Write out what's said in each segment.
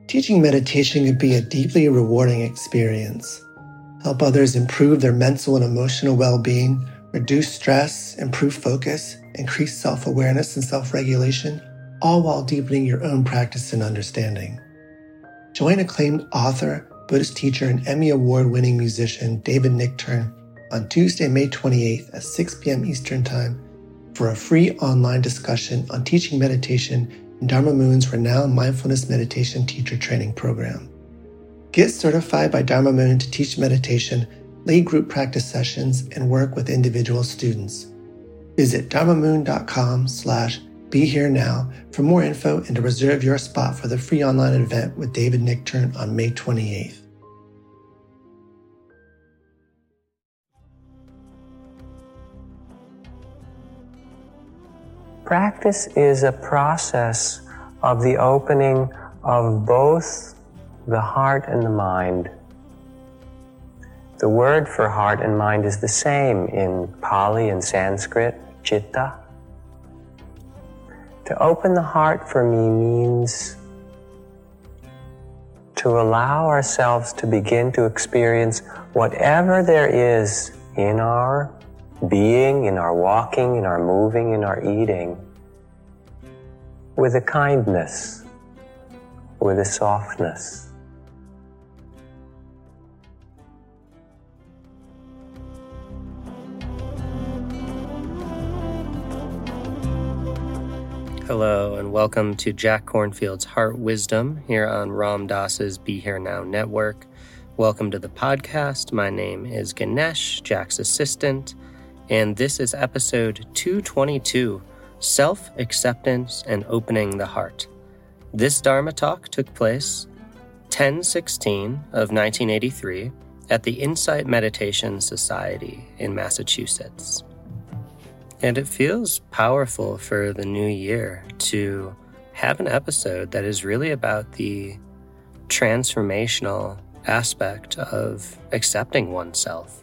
Teaching meditation can be a deeply rewarding experience. Help others improve their mental and emotional well-being, reduce stress, improve focus, increase self-awareness and self-regulation, all while deepening your own practice and understanding. Join acclaimed author, Buddhist teacher, and Emmy Award-winning musician David Nichtern on Tuesday, May 28th at 6 p.m. Eastern Time for a free online discussion on teaching meditation in Dharma Moon's renowned mindfulness meditation teacher training program. Get certified by Dharma Moon to teach meditation, lead group practice sessions, and work with individual students. Visit dharmamoon.com/BeHereNow for more info and to reserve your spot for the free online event with David Nichtern on May 28th. Practice is a process of the opening of both the heart and the mind. The word for heart and mind is the same in Pali and Sanskrit, citta. To open the heart for me means to allow ourselves to begin to experience whatever there is in our being, in our walking, in our moving, in our eating, with a kindness, with a softness. Hello and welcome to Jack Kornfield's Heart Wisdom here on Ram Dass's Be Here Now network. Welcome to the podcast. My name is Ganesh, Jack's assistant, and this is episode 222, Self-Acceptance and Opening the Heart. This Dharma talk took place 10/16 of 1983 at the Insight Meditation Society in Massachusetts. And it feels powerful for the new year to have an episode that is really about the transformational aspect of accepting oneself.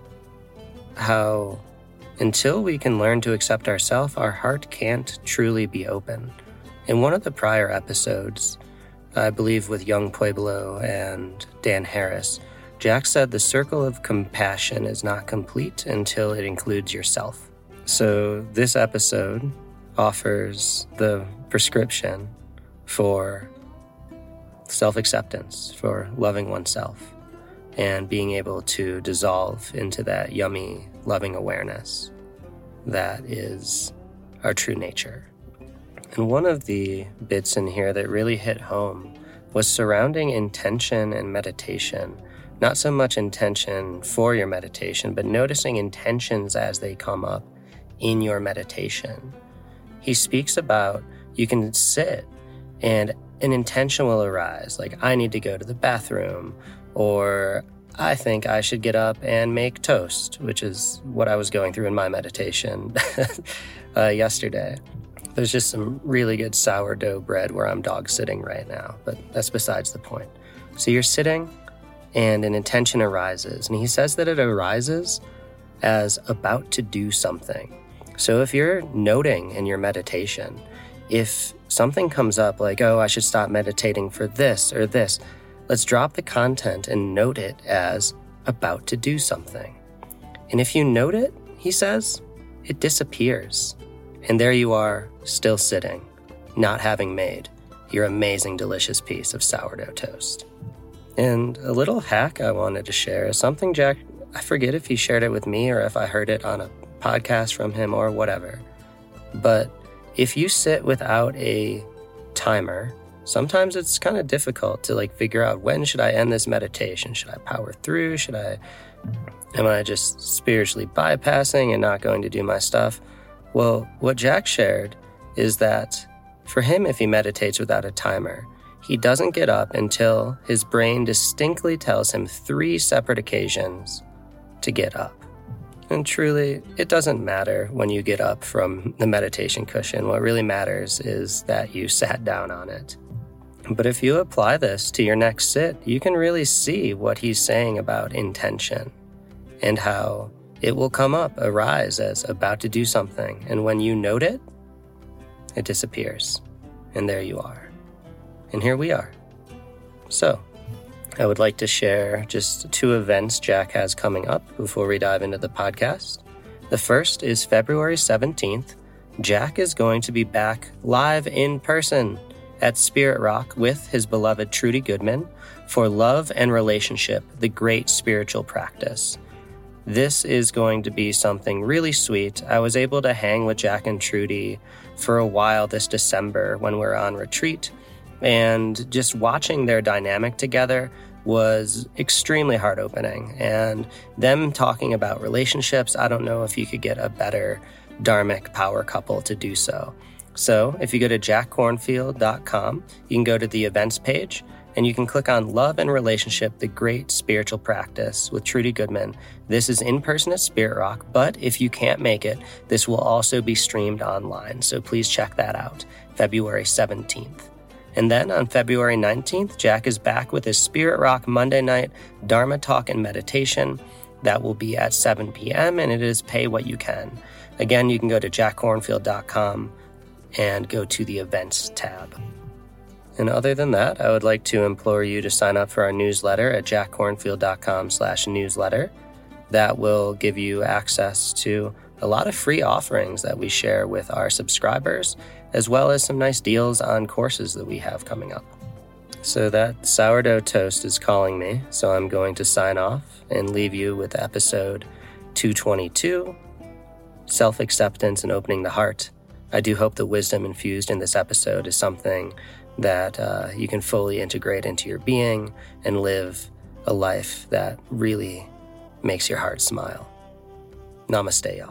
How until we can learn to accept ourselves, our heart can't truly be open. In one of the prior episodes, I believe with Young Pueblo and Dan Harris, Jack said the circle of compassion is not complete until it includes yourself. So this episode offers the prescription for self-acceptance, for loving oneself, and being able to dissolve into that yummy, loving awareness that is our true nature. And one of the bits in here that really hit home was surrounding intention and meditation. Not so much intention for your meditation, but noticing intentions as they come up in your meditation. He speaks about you can sit and an intention will arise, like I need to go to the bathroom, or I think I should get up and make toast, which is what I was going through in my meditation yesterday. There's just some really good sourdough bread where I'm dog sitting right now, but that's besides the point. So you're sitting and an intention arises, and he says that it arises as about to do something. So if you're noting in your meditation, if something comes up like, oh, I should stop meditating for this or this, let's drop the content and note it as about to do something. And if you note it, he says, it disappears. And there you are, still sitting, not having made your amazing, delicious piece of sourdough toast. And a little hack I wanted to share is something Jack, I forget if he shared it with me or if I heard it on a podcast from him or whatever. But if you sit without a timer, sometimes it's kind of difficult to figure out when should I end this meditation? Should I power through? Am I just spiritually bypassing and not going to do my stuff? Well, what Jack shared is that for him, if he meditates without a timer, he doesn't get up until his brain distinctly tells him 3 separate occasions to get up. And truly, it doesn't matter when you get up from the meditation cushion. What really matters is that you sat down on it. But if you apply this to your next sit, you can really see what he's saying about intention and how it will come up, arise as about to do something. And when you note it, it disappears. And there you are. And here we are, So, I would like to share just 2 events Jack has coming up before we dive into the podcast. The first is February 17th. Jack is going to be back live in person at Spirit Rock with his beloved Trudy Goodman for Love and Relationship, the Great Spiritual Practice. This is going to be something really sweet. I was able to hang with Jack and Trudy for a while this December when we're on retreat, and just watching their dynamic together was extremely heart-opening. And them talking about relationships, I don't know if you could get a better dharmic power couple to do so. So if you go to jackkornfield.com, you can go to the events page, and you can click on Love and Relationship, the Great Spiritual Practice with Trudy Goodman. This is in person at Spirit Rock, but if you can't make it, this will also be streamed online. So please check that out, February 17th. And then on February 19th, Jack is back with his Spirit Rock Monday night Dharma Talk and Meditation. That will be at 7 p.m., and it is pay what you can. Again, you can go to jackkornfield.com and go to the events tab. And other than that, I would like to implore you to sign up for our newsletter at jackkornfield.com/newsletter. That will give you access to a lot of free offerings that we share with our subscribers, as well as some nice deals on courses that we have coming up. So that sourdough toast is calling me, so I'm going to sign off and leave you with episode 222, Self-Acceptance and Opening the Heart. I do hope the wisdom infused in this episode is something that you can fully integrate into your being and live a life that really makes your heart smile. Namaste, y'all.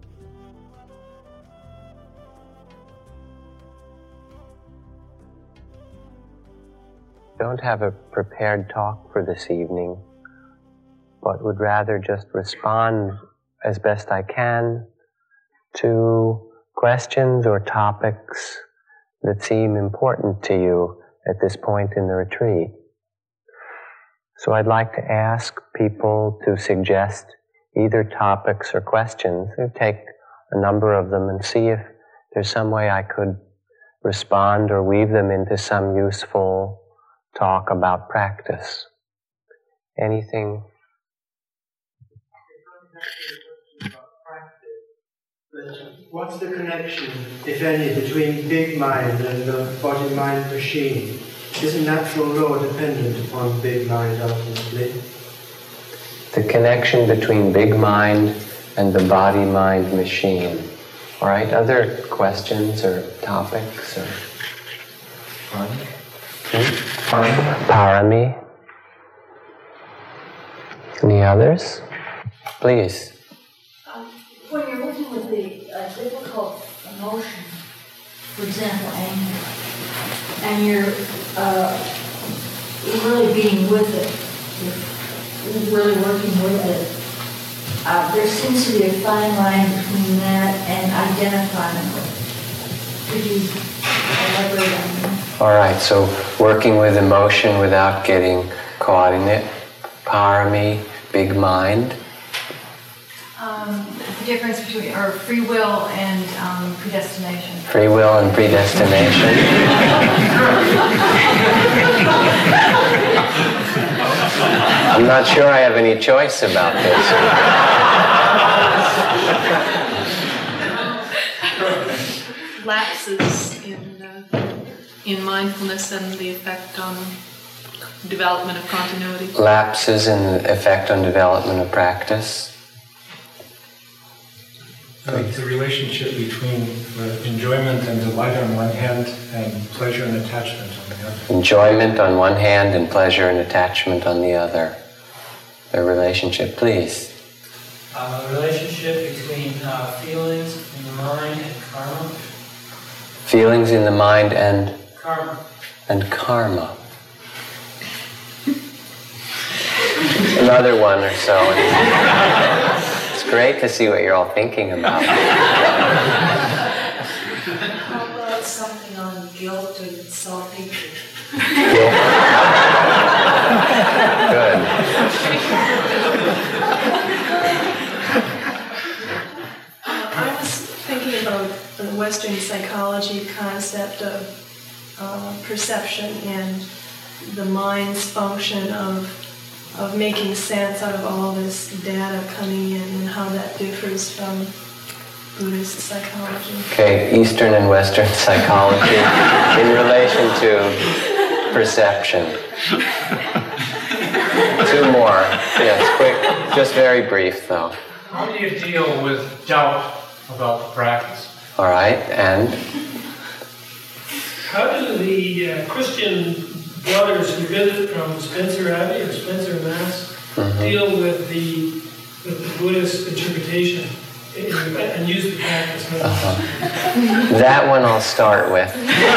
Don't have a prepared talk for this evening, but would rather just respond as best I can to questions or topics that seem important to you at this point in the retreat. So I'd like to ask people to suggest either topics or questions. I'll take a number of them and see if there's some way I could respond or weave them into some useful talk about practice. Anything? What's the connection, if any, between big mind and the body-mind machine? Isn't natural law dependent upon big mind ultimately? The connection between big mind and the body-mind machine. All right, other questions or topics or Parami? Any others? Please. When you're working with the difficult emotion, for example, anger, and you're really being with it, you're really working with it, there seems to be a fine line between that and identifying with it. Could you elaborate on that? All right, so working with emotion without getting caught in it. Parami, big mind. The difference between free will and predestination. Free will and predestination. I'm not sure I have any choice about this. Lapses in mindfulness and the effect on development of continuity. Lapses in the effect on development of practice. The relationship between enjoyment and delight on one hand and pleasure and attachment on the other. Enjoyment on one hand and pleasure and attachment on the other. The relationship, please. The relationship between feelings in the mind and karma. Feelings in the mind and Karma. And karma. Another one or so. It's great to see what you're all thinking about. How about something on guilt and self-hatred? Good. I was thinking about the Western psychology concept of perception and the mind's function of making sense out of all this data coming in and how that differs from Buddhist psychology. Okay, Eastern and Western psychology in relation to perception. 2 more. Yes, quick, just very brief though. How do you deal with doubt about the practice? All right, and? How do the Christian brothers who visit from Spencer Abbey or Spencer Mass deal with the Buddhist interpretation and use the practice? That one I'll start with.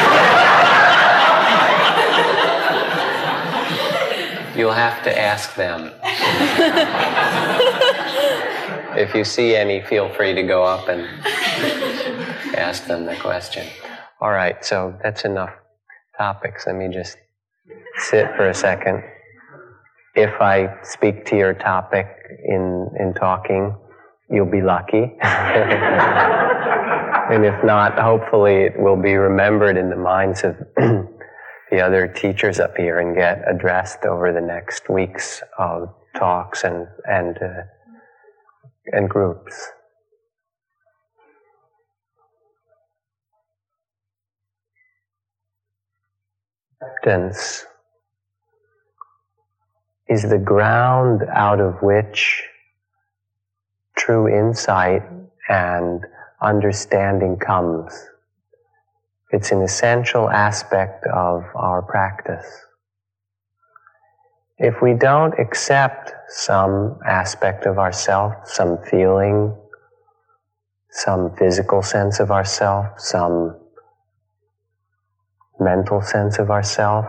You'll have to ask them. If you see any, feel free to go up and ask them the question. All right, so that's enough topics. Let me just sit for a second. If I speak to your topic in talking, you'll be lucky. And if not, hopefully it will be remembered in the minds of the other teachers up here and get addressed over the next weeks of talks and groups. Acceptance is the ground out of which true insight and understanding comes. It's an essential aspect of our practice. If we don't accept some aspect of ourself, some feeling, some physical sense of ourself, some mental sense of ourself,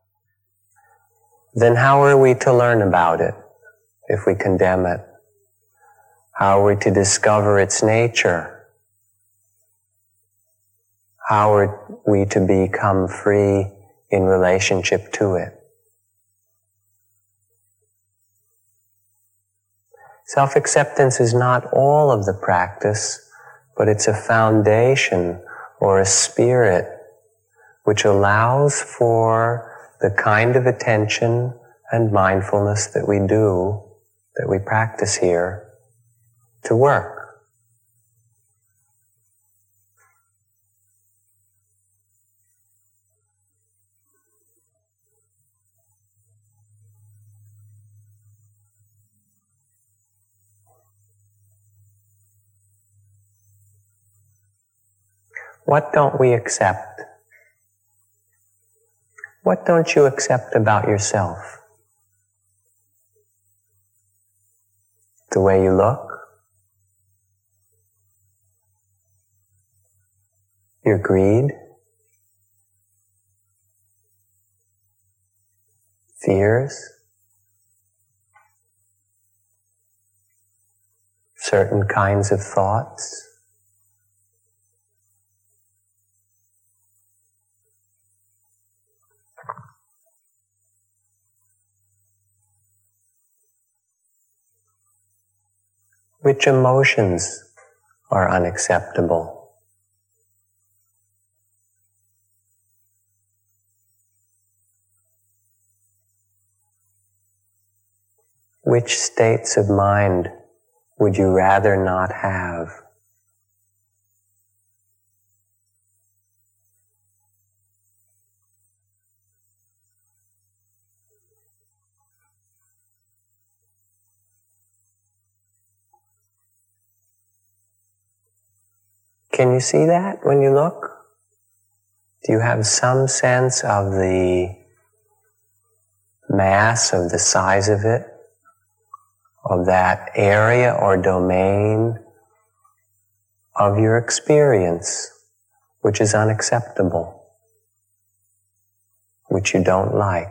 then how are we to learn about it if we condemn it? How are we to discover its nature? How are we to become free in relationship to it? Self-acceptance is not all of the practice, but it's a foundation or a spirit which allows for the kind of attention and mindfulness that we do, that we practice here, to work. What don't we accept? What don't you accept about yourself? The way you look? Your greed? Fears? Certain kinds of thoughts? Which emotions are unacceptable? Which states of mind would you rather not have? Can you see that when you look? Do you have some sense of the mass, of the size of it, of that area or domain of your experience which is unacceptable, which you don't like?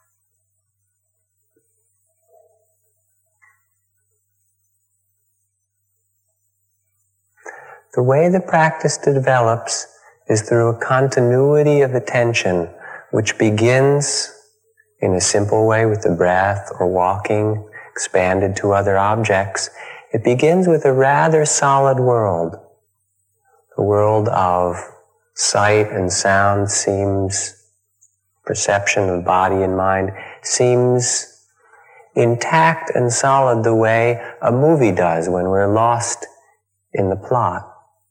The way the practice develops is through a continuity of attention which begins in a simple way with the breath or walking, expanded to other objects. It begins with a rather solid world. The world of sight and sound seems perception of body and mind seems intact and solid the way a movie does when we're lost in the plot.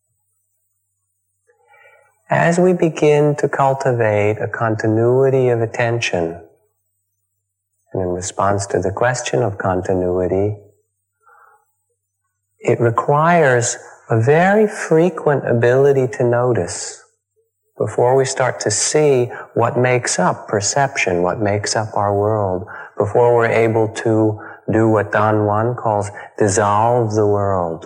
As we begin to cultivate a continuity of attention, and in response to the question of continuity, it requires a very frequent ability to notice before we start to see what makes up perception, what makes up our world, before we're able to do what Don Juan calls dissolve the world.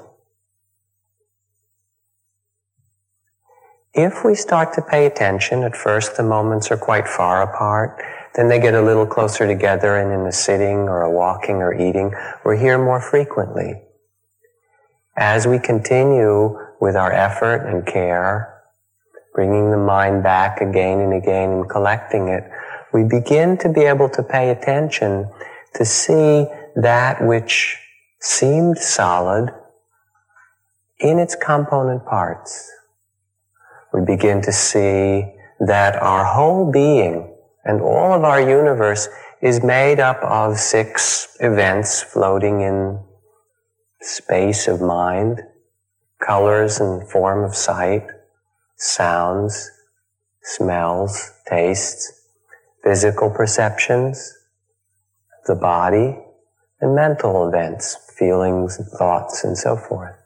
If we start to pay attention, at first the moments are quite far apart, then they get a little closer together, and in a sitting or a walking or eating, we're here more frequently. As we continue with our effort and care, bringing the mind back again and again and collecting it, we begin to be able to pay attention to see that which seemed solid in its component parts. We begin to see that our whole being and all of our universe is made up of 6 events floating in space of mind: colors and form of sight, sounds, smells, tastes, physical perceptions, the body, and mental events, feelings, thoughts, and so forth.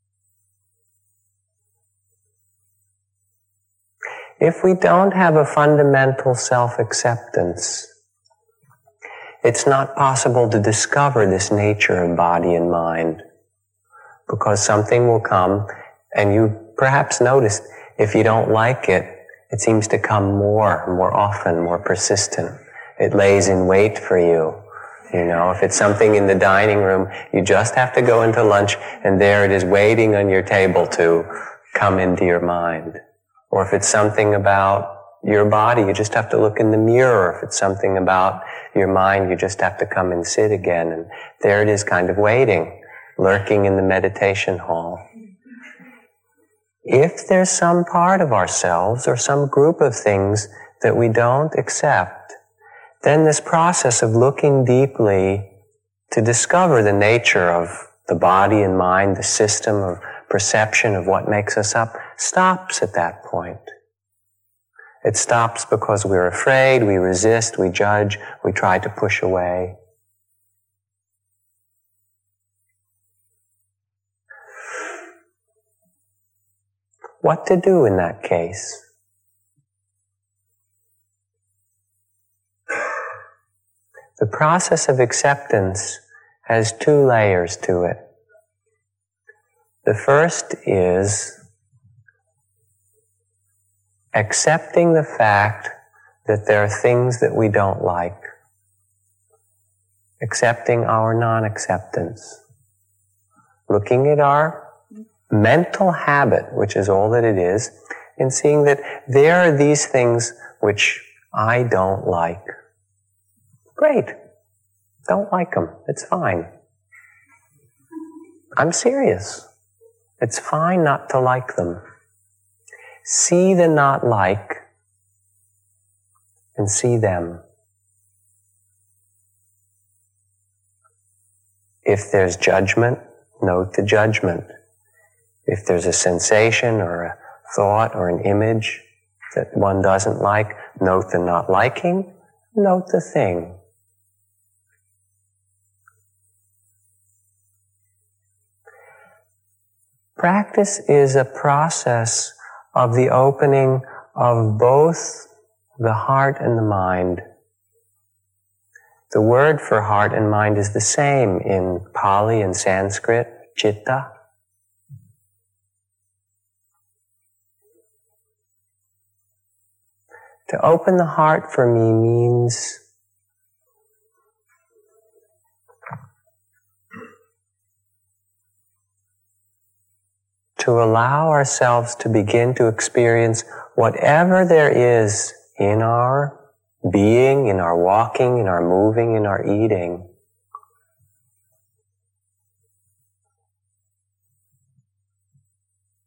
If we don't have a fundamental self-acceptance, it's not possible to discover this nature of body and mind, because something will come, and you perhaps noticed, if you don't like it, it seems to come more often, more persistent. It lays in wait for you. You know, if it's something in the dining room, you just have to go into lunch, and there it is waiting on your table to come into your mind. Or if it's something about your body, you just have to look in the mirror. If it's something about your mind, you just have to come and sit again. And there it is, kind of waiting, lurking in the meditation hall. If there's some part of ourselves or some group of things that we don't accept, then this process of looking deeply to discover the nature of the body and mind, the system of perception of what makes us up, stops at that point. It stops because we're afraid, we resist, we judge, we try to push away. What to do in that case? The process of acceptance has 2 layers to it. The first is accepting the fact that there are things that we don't like. Accepting our non-acceptance. Looking at our mental habit, which is all that it is, and seeing that there are these things which I don't like. Great. Don't like them. It's fine. I'm serious. It's fine not to like them. See the not like and see them. If there's judgment, note the judgment. If there's a sensation or a thought or an image that one doesn't like, note the not liking, note the thing. Practice is a process of the opening of both the heart and the mind. The word for heart and mind is the same in Pali and Sanskrit, citta. To open the heart for me means to allow ourselves to begin to experience whatever there is in our being, in our walking, in our moving, in our eating.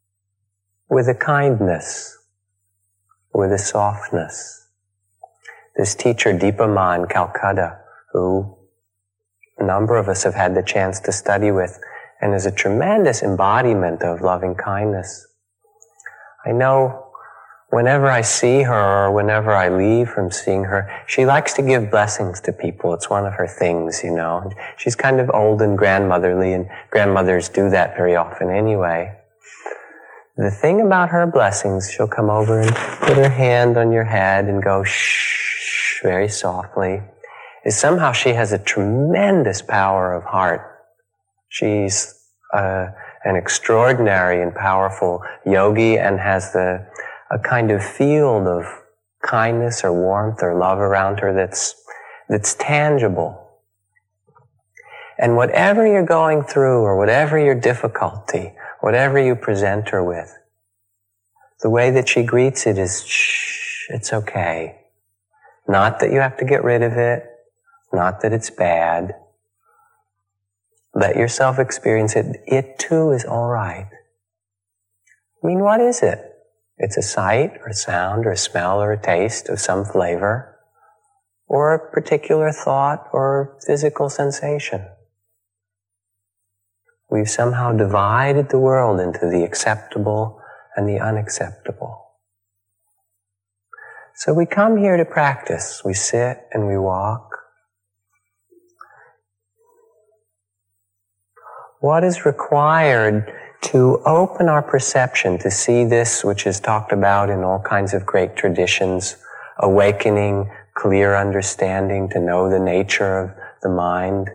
With a kindness, with a softness. this teacher Deepa Ma in Calcutta, who a number of us have had the chance to study with, and is a tremendous embodiment of loving kindness. I know whenever I see her or whenever I leave from seeing her, she likes to give blessings to people. It's one of her things, you know. She's kind of old and grandmotherly, and grandmothers do that very often anyway. The thing about her blessings, she'll come over and put her hand on your head and go shh, very softly, is somehow she has a tremendous power of heart. She's an extraordinary and powerful yogi and has a kind of field of kindness or warmth or love around her that's tangible. And whatever you're going through or whatever your difficulty, whatever you present her with, the way that she greets it is, shh, it's okay. Not that you have to get rid of it, not that it's bad. Let yourself experience it. It too is all right. I mean, what is it? It's a sight or a sound or a smell or a taste of some flavor or a particular thought or physical sensation. We've somehow divided the world into the acceptable and the unacceptable. So we come here to practice. We sit and we walk. What is required to open our perception to see this which is talked about in all kinds of great traditions, awakening, clear understanding, to know the nature of the mind?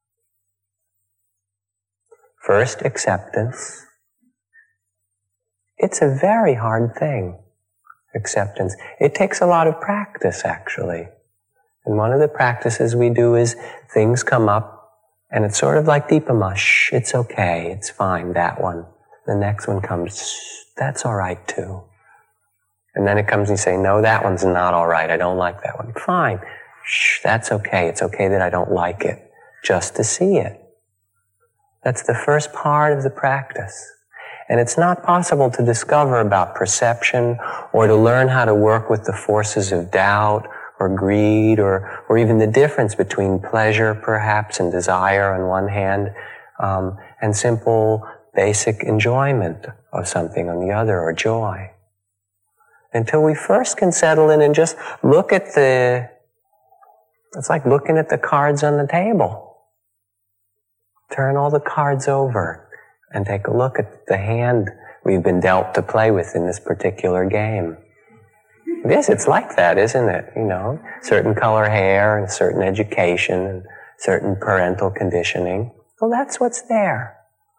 First, acceptance. It's a very hard thing, acceptance. It takes a lot of practice, actually. And one of the practices we do is things come up, and it's sort of like Deepa Ma, shh, it's okay, it's fine, that one. The next one comes, shh, that's all right too. And then it comes and you say, no, that one's not all right, I don't like that one. Fine, shh, that's okay, it's okay that I don't like it, just to see it. That's the first part of the practice. And it's not possible to discover about perception or to learn how to work with the forces of doubt or greed or even the difference between pleasure perhaps and desire on one hand and simple basic enjoyment of something on the other, or joy. Until we first can settle in and just look at it's like looking at the cards on the table. Turn all the cards over and take a look at the hand we've been dealt to play with in this particular game. Yes, it's like that, isn't it? You know, certain color hair and certain education and certain parental conditioning. Well, that's what's there.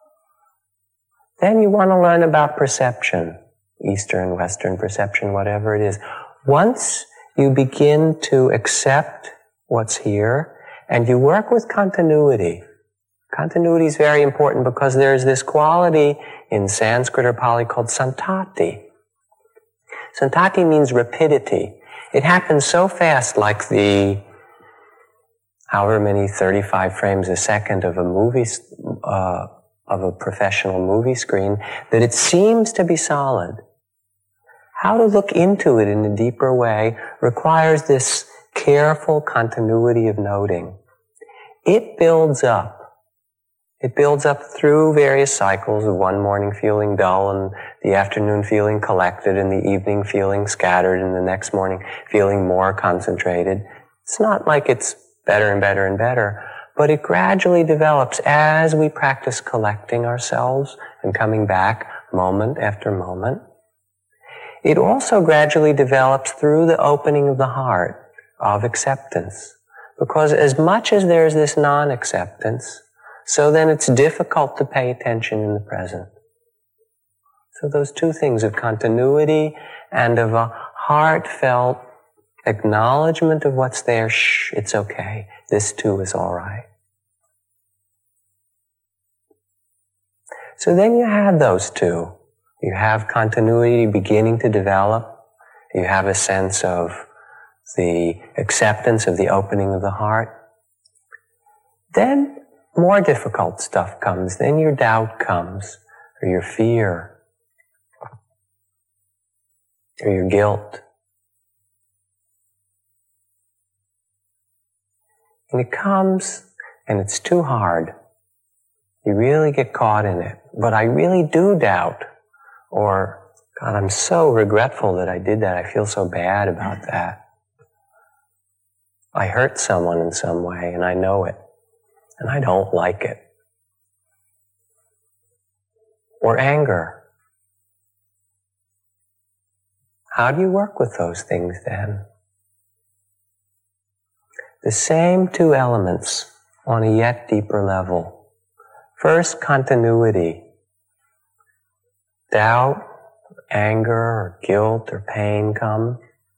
Then you want to learn about perception, Eastern, Western perception, whatever it is. Once you begin to accept what's here and you work with continuity. Continuity is very important because there's this quality in Sanskrit or Pali called santati. Santati means rapidity. It happens so fast, like the however many 35 frames a second of a movie, of a professional movie screen, that it seems to be solid. How to look into it in a deeper way requires this careful continuity of noting. It builds up. It builds up through various cycles of one morning feeling dull and the afternoon feeling collected and the evening feeling scattered and the next morning feeling more concentrated. It's not like it's better and better and better, but it gradually develops as we practice collecting ourselves and coming back moment after moment. It also gradually develops through the opening of the heart of acceptance, because as much as there's this non-acceptance, so then it's difficult to pay attention in the present. So those two things of continuity and of a heartfelt acknowledgement of what's there, shh, it's okay, this too is all right. So then you have those two. You have continuity beginning to develop. You have a sense of the acceptance of the opening of the heart. Then more difficult stuff comes. Then your doubt comes, or your fear, or your guilt. And it comes, and it's too hard. You really get caught in it. But I really do doubt. Or, God, I'm so regretful that I did that. I feel so bad about that. I hurt someone in some way, and I know it. And I don't like it. Or anger. How do you work with those things then? The same two elements on a yet deeper level. First, continuity. Doubt, anger, or guilt, or pain come.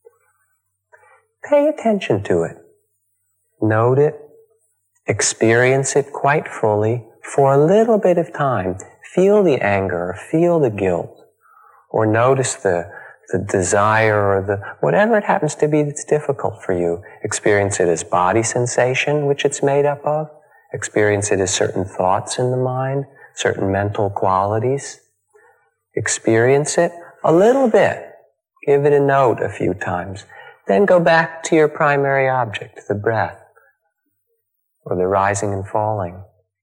Pay attention to it. Note it. Experience it quite fully for a little bit of time. Feel the anger, or feel the guilt, or notice the desire, or the whatever it happens to be that's difficult for you. Experience it as body sensation, which it's made up of. Experience it as certain thoughts in the mind, certain mental qualities. Experience it a little bit. Give it a note a few times. Then go back to your primary object, the breath, or the rising and falling.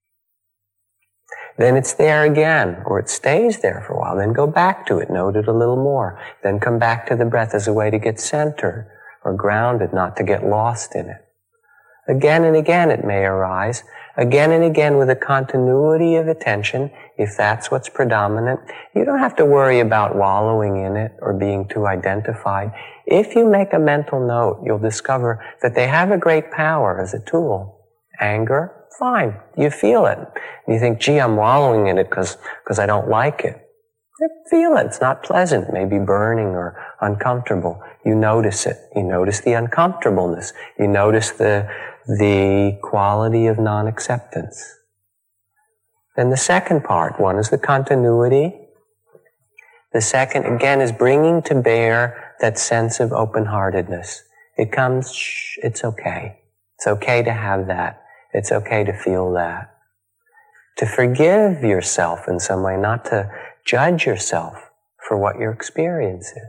Then it's there again, or it stays there for a while. Then go back to it, note it a little more. Then come back to the breath as a way to get centered or grounded, not to get lost in it. Again and again it may arise, again and again with a continuity of attention, if that's what's predominant. You don't have to worry about wallowing in it or being too identified. If you make a mental note, you'll discover that they have a great power as a tool. Anger, fine. You feel it. You think, gee, I'm wallowing in it because I don't like it. Feel it. It's not pleasant, maybe burning or uncomfortable. You notice it. You notice the uncomfortableness. You notice the quality of non-acceptance. Then the second part, one is the continuity. The second, again, is bringing to bear that sense of open-heartedness. It comes, it's okay. It's okay to have that. It's okay to feel that. To forgive yourself in some way, not to judge yourself for what your experience is.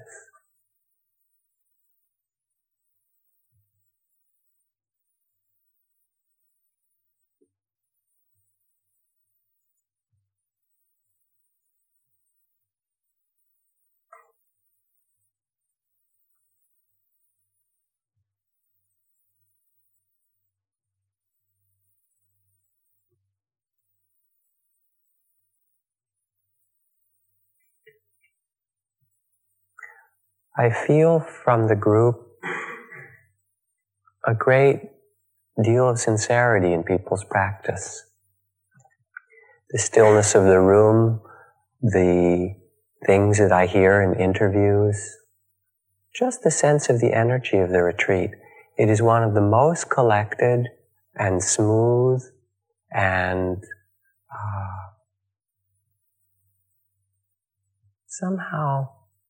I feel from the group a great deal of sincerity in people's practice. The stillness of the room, the things that I hear in interviews, just the sense of the energy of the retreat. It is one of the most collected and smooth and somehow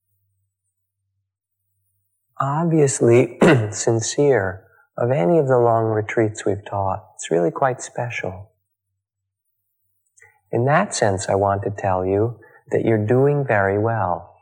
obviously sincere of any of the long retreats we've taught. It's really quite special. In that sense, I want to tell you that you're doing very well.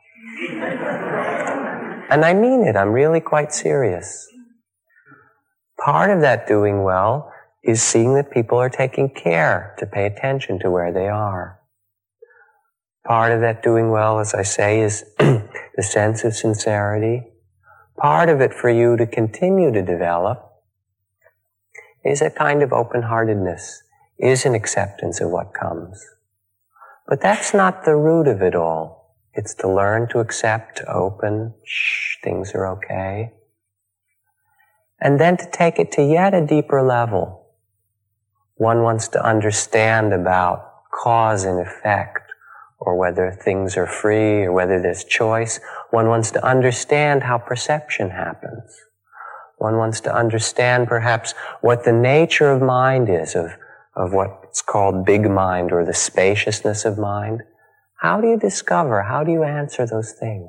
And I mean it. I'm really quite serious. Part of that doing well is seeing that people are taking care to pay attention to where they are. Part of that doing well, as I say, is the sense of sincerity. Part of it for you to continue to develop is a kind of open-heartedness, is an acceptance of what comes. But that's not the root of it all. It's to learn to accept, to open, things are okay. And then to take it to yet a deeper level. One wants to understand about cause and effect, or whether things are free, or whether there's choice. One wants to understand how perception happens. One wants to understand perhaps what the nature of mind is, of what's called big mind, or the spaciousness of mind. How do you discover? How do you answer those things?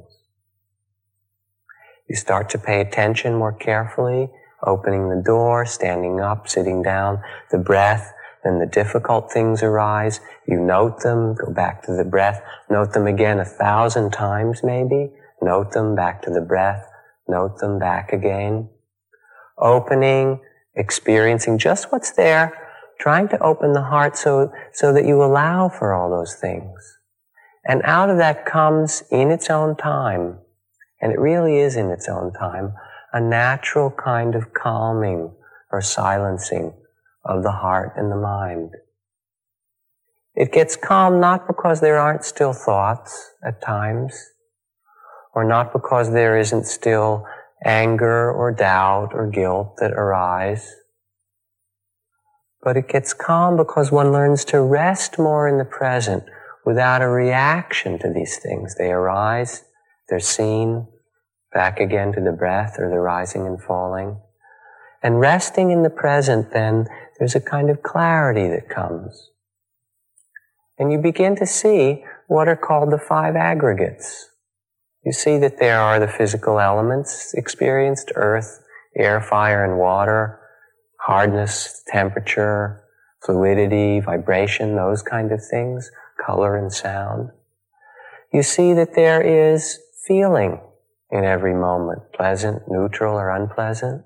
You start to pay attention more carefully, opening the door, standing up, sitting down, the breath. Then the difficult things arise. You note them, go back to the breath, note them again 1,000 times maybe. Note them, back to the breath, note them, back again. Opening, experiencing just what's there, trying to open the heart so that you allow for all those things. And out of that comes, in its own time, and it really is in its own time, a natural kind of calming or silencing of the heart and the mind. It gets calm not because there aren't still thoughts at times, or not because there isn't still anger or doubt or guilt that arise, but it gets calm because one learns to rest more in the present without a reaction to these things. They arise, they're seen, back again to the breath or the rising and falling. And resting in the present, then, there's a kind of clarity that comes. And you begin to see what are called the 5 aggregates. You see that there are the physical elements experienced: earth, air, fire, and water, hardness, temperature, fluidity, vibration, those kind of things, color and sound. You see that there is feeling in every moment, pleasant, neutral, or unpleasant.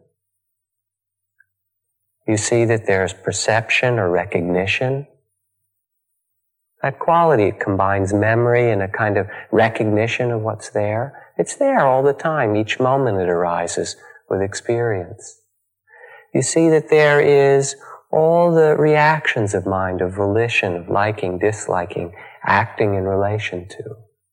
You see that there's perception or recognition. That quality combines memory and a kind of recognition of what's there. It's there all the time. Each moment it arises with experience. You see that there is all the reactions of mind, of volition, of liking, disliking, acting in relation to.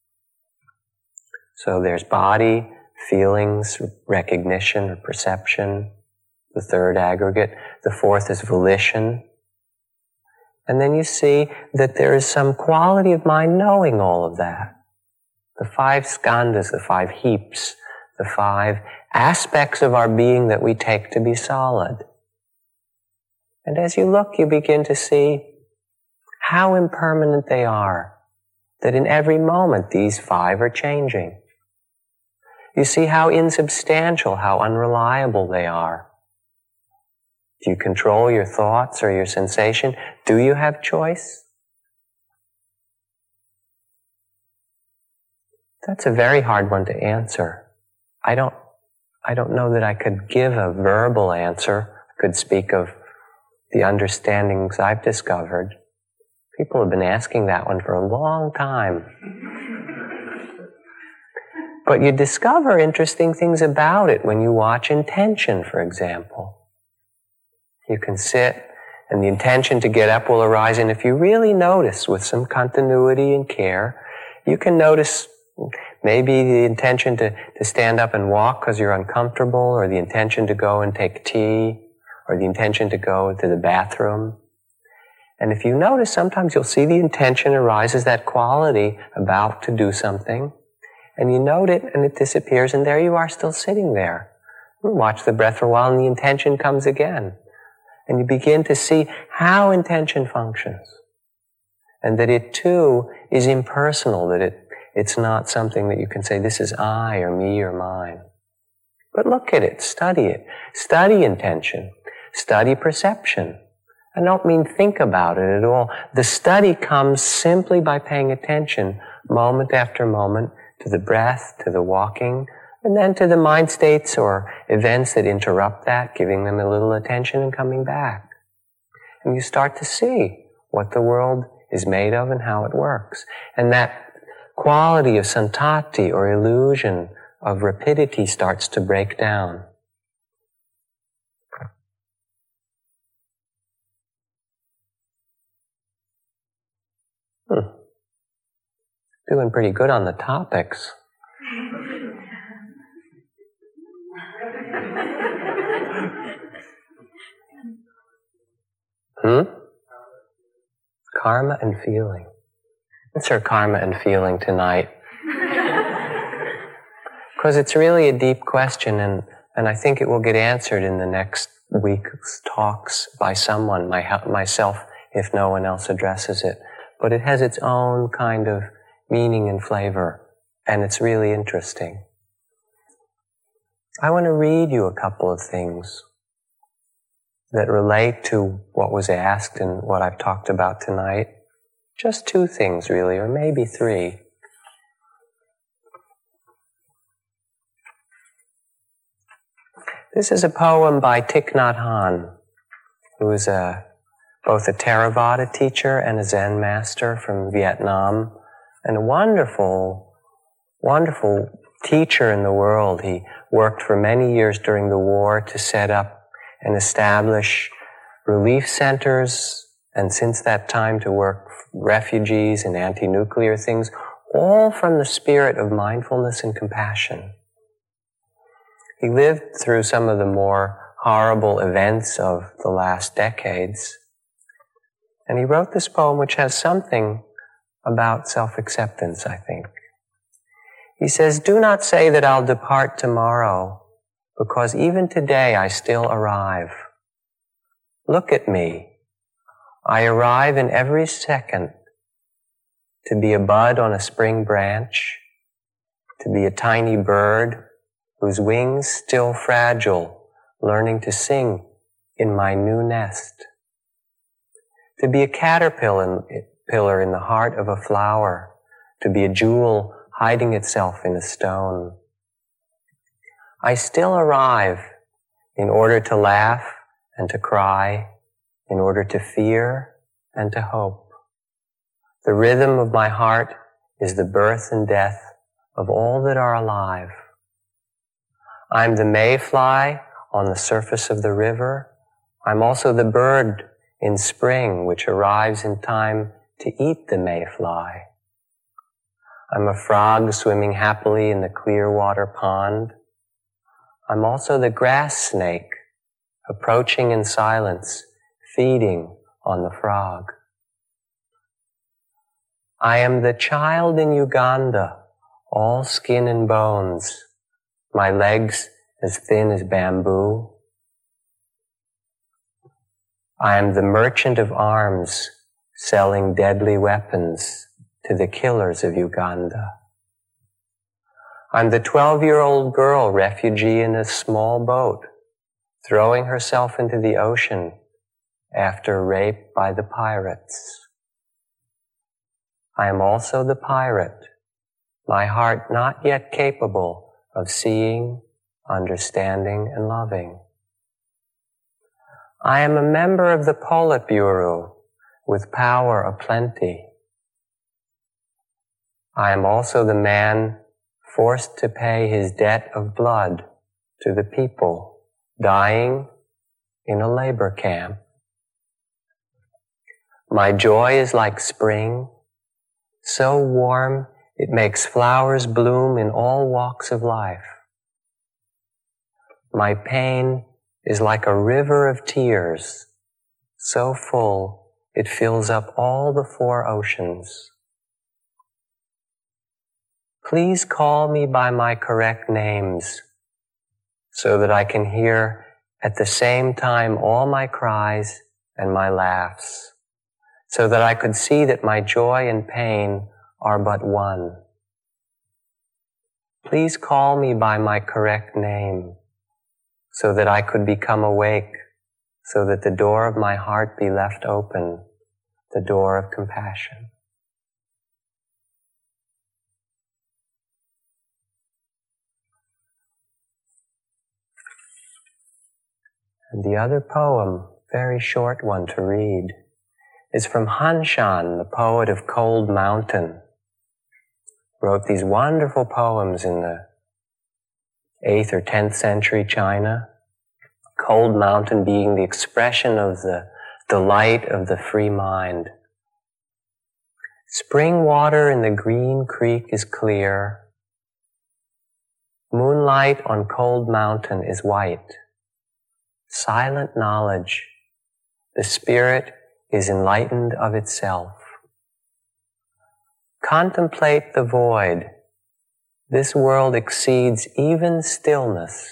So there's body, feelings, recognition or perception, the 3rd aggregate. The 4th is volition. And then you see that there is some quality of mind knowing all of that. The 5 skandhas, the 5 heaps, the 5 aspects of our being that we take to be solid. And as you look, you begin to see how impermanent they are, that in every moment these 5 are changing. You see how insubstantial, how unreliable they are. Do you control your thoughts or your sensation? Do you have choice? That's a very hard one to answer. I don't know that I could give a verbal answer. I could speak of the understandings I've discovered. People have been asking that one for a long time. But you discover interesting things about it when you watch intention, for example. You can sit, and the intention to get up will arise, and if you really notice with some continuity and care, you can notice maybe the intention to stand up and walk because you're uncomfortable, or the intention to go and take tea, or the intention to go to the bathroom. And if you notice, sometimes you'll see the intention arises, that quality about to do something, and you note it, and it disappears, and there you are still sitting there. You watch the breath for a while, and the intention comes again. And you begin to see how intention functions. And that it too is impersonal, that it's not something that you can say, this is I or me or mine. But look at it, study intention, study perception. I don't mean think about it at all. The study comes simply by paying attention moment after moment to the breath, to the walking, and then to the mind states or events that interrupt that, giving them a little attention and coming back. And you start to see what the world is made of and how it works. And that quality of santati or illusion of rapidity starts to break down. Doing pretty good on the topics. Karma and feeling. Answer karma and feeling tonight. Because it's really a deep question, and I think it will get answered in the next week's talks by someone, myself, if no one else addresses it. But it has its own kind of meaning and flavor, and it's really interesting. I want to read you a couple of things that relate to what was asked and what I've talked about tonight. Just 2 things, really, or maybe 3. This is a poem by Thich Nhat Hanh, who is both a Theravada teacher and a Zen master from Vietnam, and a wonderful, wonderful teacher in the world. He worked for many years during the war to set up and establish relief centers, and since that time to work refugees and anti-nuclear things, all from the spirit of mindfulness and compassion. He lived through some of the more horrible events of the last decades, and he wrote this poem which has something about self-acceptance, I think. He says, "Do not say that I'll depart tomorrow, because even today I still arrive. Look at me. I arrive in every second to be a bud on a spring branch, to be a tiny bird whose wings still fragile, learning to sing in my new nest, to be a caterpillar in the heart of a flower, to be a jewel hiding itself in a stone. I still arrive in order to laugh and to cry, in order to fear and to hope. The rhythm of my heart is the birth and death of all that are alive. I'm the mayfly on the surface of the river. I'm also the bird in spring which arrives in time to eat the mayfly. I'm a frog swimming happily in the clear water pond. I'm also the grass snake approaching in silence, feeding on the frog. I am the child in Uganda, all skin and bones, my legs as thin as bamboo. I am the merchant of arms, selling deadly weapons to the killers of Uganda. I'm the 12-year-old girl, refugee in a small boat, throwing herself into the ocean after rape by the pirates. I am also the pirate, my heart not yet capable of seeing, understanding, and loving. I am a member of the Politburo with power aplenty. I am also the man forced to pay his debt of blood to the people dying in a labor camp. My joy is like spring, so warm it makes flowers bloom in all walks of life. My pain is like a river of tears, so full it fills up all the 4 oceans. Please call me by my correct names, so that I can hear at the same time all my cries and my laughs, so that I could see that my joy and pain are but one. Please call me by my correct name, so that I could become awake, so that the door of my heart be left open, the door of compassion. And the other poem, very short one to read, is from Han Shan, the poet of Cold Mountain. Wrote these wonderful poems in the 8th or 10th century China. Cold Mountain being the expression of the delight of the free mind. Spring water in the green creek is clear. Moonlight on Cold Mountain is white. Silent knowledge. The spirit is enlightened of itself. Contemplate the void. This world exceeds even stillness.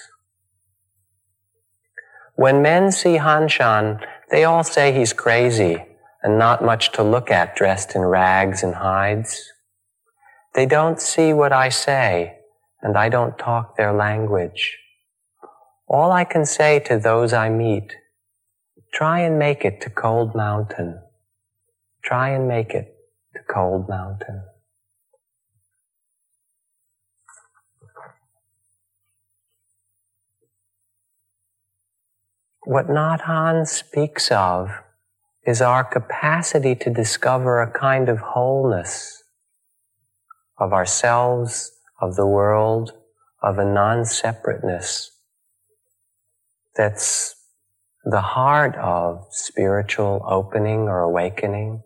When men see Han Shan, they all say he's crazy and not much to look at dressed in rags and hides. They don't see what I say, and I don't talk their language. All I can say to those I meet, try and make it to Cold Mountain. Try and make it to Cold Mountain. What Nhat Hanh speaks of is our capacity to discover a kind of wholeness of ourselves, of the world, of a non-separateness that's the heart of spiritual opening or awakening.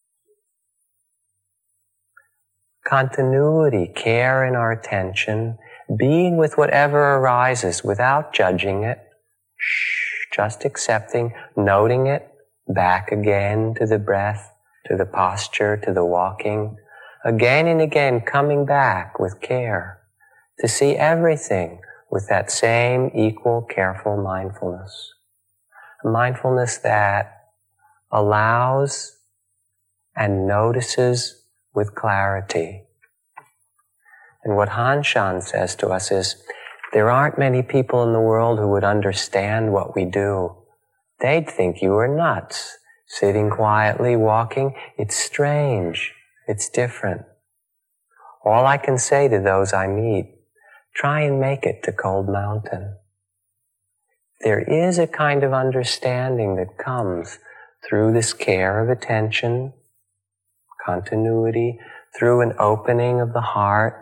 Continuity, care in our attention, being with whatever arises without judging it, just accepting, noting it, back again to the breath, to the posture, to the walking, again and again coming back with care to see everything with that same equal, careful mindfulness. A mindfulness that allows and notices with clarity. And what Han Shan says to us is, there aren't many people in the world who would understand what we do. They'd think you were nuts. Sitting quietly, walking, it's strange. It's different. All I can say to those I meet, try and make it to Cold Mountain. There is a kind of understanding that comes through this care of attention, continuity, through an opening of the heart,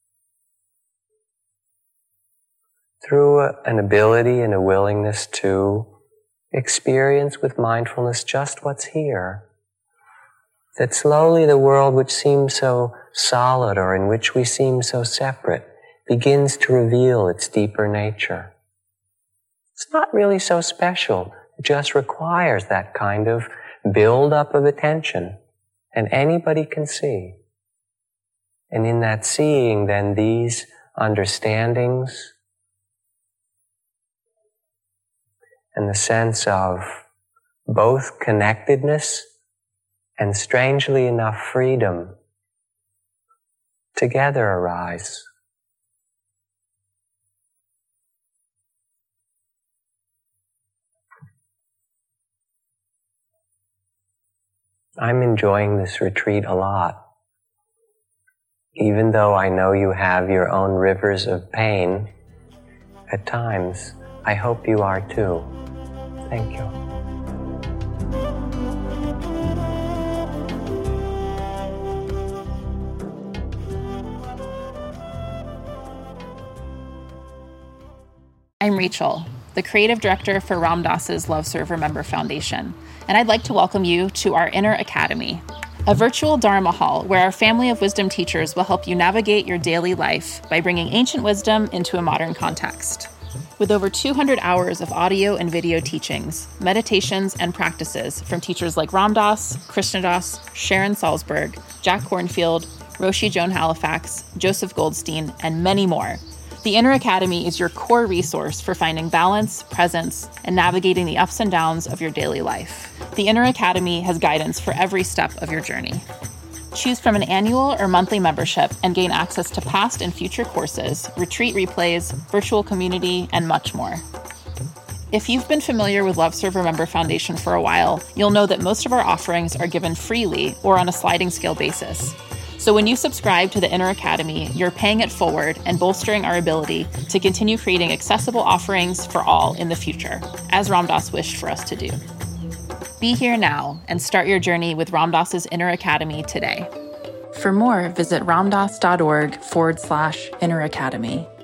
through an ability and a willingness to experience with mindfulness just what's here. That slowly the world which seems so solid or in which we seem so separate begins to reveal its deeper nature. It's not really so special. It just requires that kind of build-up of attention, and anybody can see. And in that seeing, then these understandings and the sense of both connectedness and, strangely enough, freedom together arise. I'm enjoying this retreat a lot. Even though I know you have your own rivers of pain, at times, I hope you are too. Thank you. I'm Rachel, the creative director for Ram Dass's Love Serve Remember Foundation, and I'd like to welcome you to our Inner Academy, a virtual Dharma hall where our family of wisdom teachers will help you navigate your daily life by bringing ancient wisdom into a modern context. With over 200 hours of audio and video teachings, meditations, and practices from teachers like Ram Dass, Krishna Das, Sharon Salzberg, Jack Kornfield, Roshi Joan Halifax, Joseph Goldstein, and many more, the Inner Academy is your core resource for finding balance, presence, and navigating the ups and downs of your daily life. The Inner Academy has guidance for every step of your journey. Choose from an annual or monthly membership and gain access to past and future courses, retreat replays, virtual community, and much more. If you've been familiar with Love Serve Remember Foundation for a while, you'll know that most of our offerings are given freely or on a sliding scale basis. So when you subscribe to the Inner Academy, you're paying it forward and bolstering our ability to continue creating accessible offerings for all in the future, as Ram Dass wished for us to do. Be here now and start your journey with Ram Dass's Inner Academy today. For more, visit ramdass.org/Inner Academy.